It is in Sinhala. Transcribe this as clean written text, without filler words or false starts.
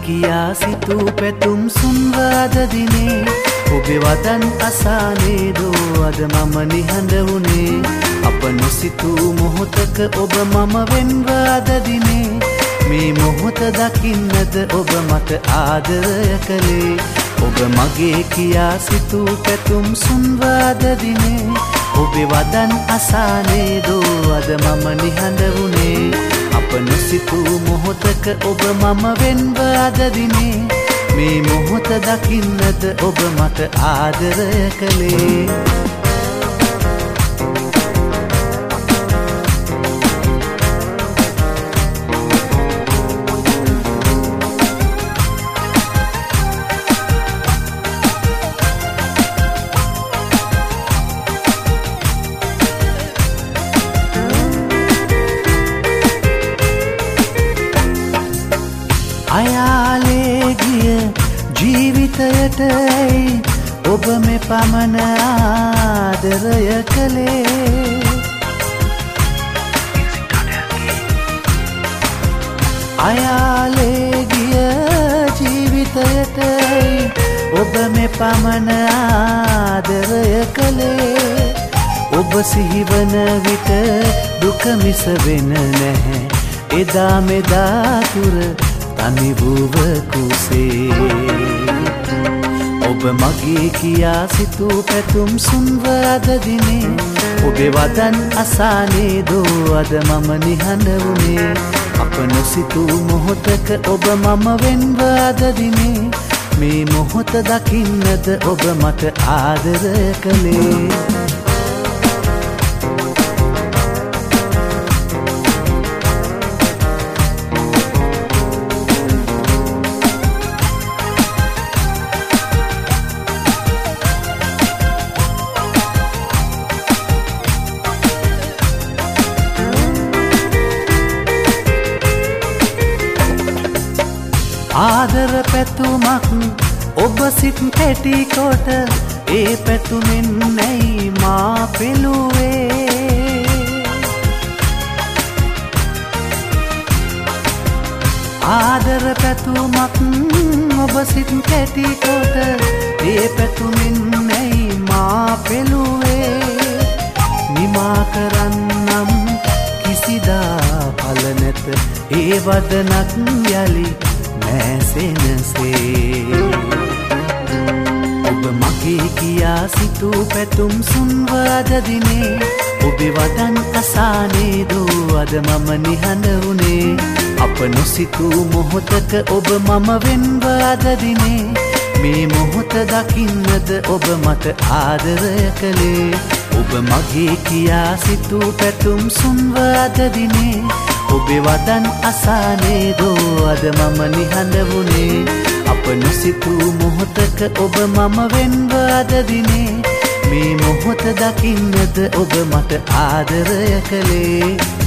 කියා සිතූ පැතුම් සුන්වාද දිනේ ඔබේ වදන් අසානේ දෝ අද මම නිහඬ වුණේ අප නොසිතූ මොහොතක ඔබ මම වෙන්වාද දිනේ මේ මොහොත දකින්නද ඔබ මට ආදරය කළේ ඔබ මගේ කියා සිතූ පැතුම් සුන්වාද දිනේ ඔබේ වදන් අසානේ දෝ අද මම නිහඬ වුණේ අප නොසිතූ මොහොතක ඔබ මම වෙන්වාද දිනේ මේ මොහොත දකින්නද ඔබ මට ආදරය කළේ අයාලේ ගිය ජීවිතයට ඔබ මේ පමණ ආදරය කළේ අයාලේ ගිය ජීවිතයට ඔබ මේ පමණ ආදරය කළේ ඔබ සිහිවන විට දුක මිස වෙන නැහැ එදා මෙදා තුර තනි වූව කුසේ ඔබ මගේ කියා සිතූ පැතුම් සුන්වාද දිනේ ඔබේ වදන් අසානේ දෝ අද මම නිහඬ වුණේ අප නොසිතූ මොහොතක ඔබ මම වෙන්වාද දිනේ මේ මොහොත දකින්නද ඔබ මට ආදරය කළේ ආදර පැතුමක් ඔබ සිත් පැටිකොට ඒ පැතුමෙන් නැයි මා පෙළුවේ ආදර පැතුමක් ඔබ සිත් පැටිකොට ඒ පැතුමෙන් නැයි මා පෙළුවේ නිමා කරන්නම් කිසිදා පල නැත ඒ වදනක් යලි නැසෙනසේ ඔබ මගේ කියා සිතූ පැතුම් සුන්වාද දිනේ ඔබේ වදන් අසානේ දෝ අද මම නිහඬ වුණේ අප නොසිතූ මොහොතක ඔබ මම වෙන්වාද දිනේ මේ මොහොත දකින්නද ඔබ මට ආදරය කළේ ඔබ මගේ කියා සිතූ පැතුම් සුන්වාද දිනේ ඔබේ වදන් අසානේ දෝ අද මම නිහඬ වුණේ අප නොසිතූ මොහොතක ඔබ මම වෙන්වාද දිනේ මේ මොහොත දකින්නද ඔබ මට ආදරය කළේ